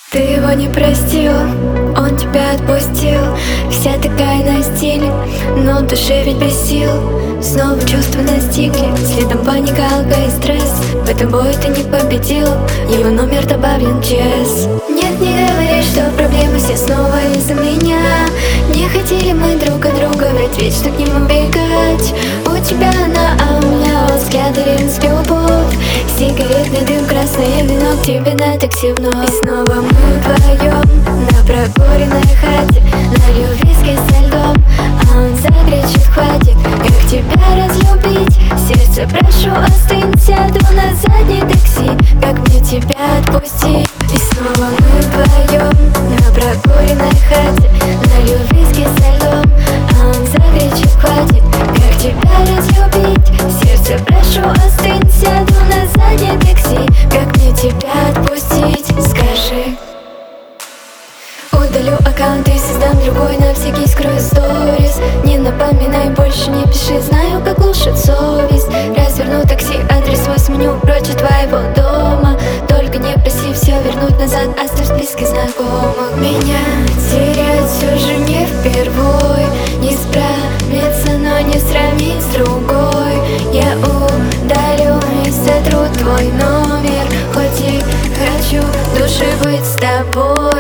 Ты его не простил, он тебя отпустил. Вся такая на стиле, но в душе ведь без сил. Снова чувства настигли, следом паника, алка и стресс. В этом бою ты не победил, его номер добавлен чес. Нет, не говори, что проблемы все снова из-за меня. Не хотели мы друг от друга, ведь вечно к ним убегать. У тебя она, а у меня взгляды, ревность, любовь. Сигаретный дым, красное вино, к тебе на такси вновь. И снова мы вдвоем на прокуренной хате. Налью виски со льдом, а он закричит: хватит. Как тебя разлюбить? Сердце прошу, остынь. Сяду на заднее такси, как мне тебя отпустить? И снова мы вдвоем на прокуренной хате. Налью виски со льдом, а он закричит: хватит. Как тебя разлюбить? Сердце прошу, остынь. Сяду на заднее такси, как мне тебя отпустить? Скажи. Удалю аккаунт и создам другой, на всякий скрою сторис. Не напоминай, больше не пиши, знаю, как глушит совесть. Разверну такси, адрес свой сменю, прочь от твоего дома. Только не проси все вернуть назад, оставь в списке знакомых. Меня терять все же не впервой. Не справиться, но не сравнить с другой. Я удалю и сотру твой номер, хоть и хочу души быть с тобой.